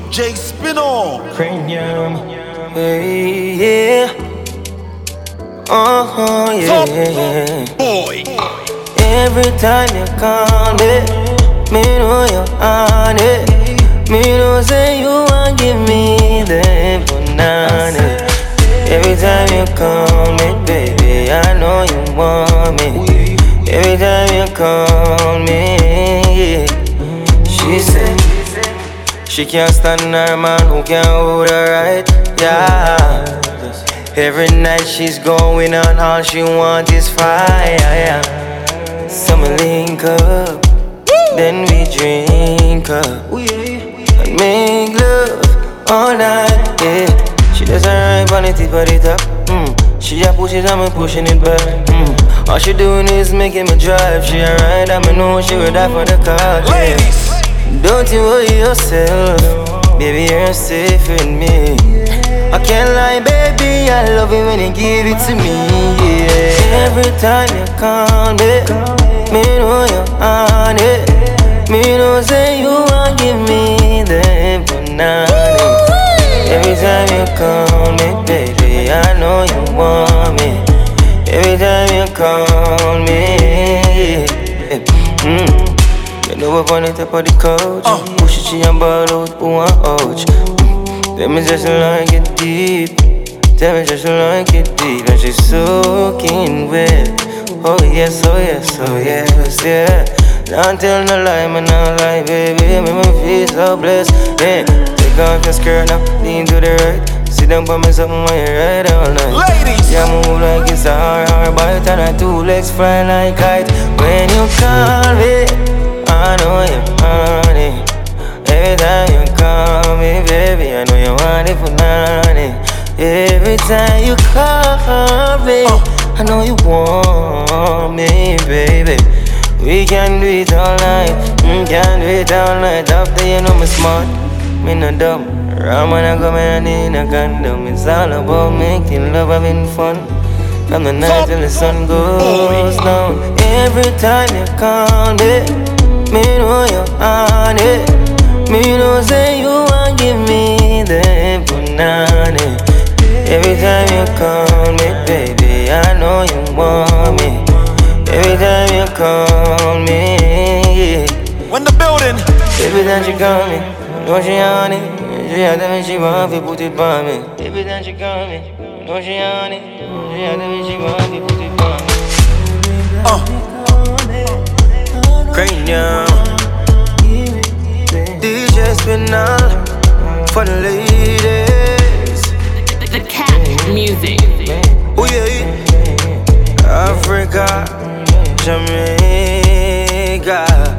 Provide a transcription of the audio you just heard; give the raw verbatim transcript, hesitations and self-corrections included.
J Spino. Cranium. Hey, yeah. Oh, yeah, yeah. Boy. Every time you call me, me know you're on it. Me know say you want give me the banana. Every time you call me, baby, I know you want me. Every time you call me, she said she can't stand her man who can't hold her right, yeah. Every night she's going on, all she wants is fire, yeah. So we link up, then we drink up and make love all night, yeah. She does her right on the tip of the top, mm. She just pushes and me pushing it back, mm. All she doing is making me drive. She a ride and me know she would die for the car, yeah. Don't you worry yourself, baby, you're safe with me. I can't lie, baby, I love it when you give it to me, yeah. Every time you call me, me know you're on it. Me know say you want give me the banana. Every time you call me, baby, I know you want me. Every time you call me, mm. You know up on the top of the couch, uh. Push it, she and ball out, who want ouch. Tell me just like it deep. Tell me just like it deep. And she's soaking wet. Oh yes, oh yes, oh yes, yeah. Don't tell no lie, man, no lie, baby. Make me feel so blessed, yeah. Take off your skirt now, lean to the right. Sit down for me something when you ride all night. Ladies! Yeah, move like it's a hard, hard bite. And her two legs fly like kite. When you call me, I know you're on it. Every time you call me, baby, I know you want it for nothing. Every time you call me, uh. I know you want me, baby. We can do it all night, we can do it all night. After you know me smart, me no dumb. Ram when I come in, I need a condom. It's all about making love, having fun. From the night till the sun goes down. Every time you call me, me know you're on it. Me know say you want give me the banana. Every time you call me, baby, I know you want me. Every time you call me, yeah. When the building. Every time she call me, know she on it. She had me, she want to put it on me. Every time she call me, know she on it. She had me, she want to put it on me. Uh. Cranium. D J Spinal for the ladies. The, the cat music. Oh yeah, Africa, Jamaica.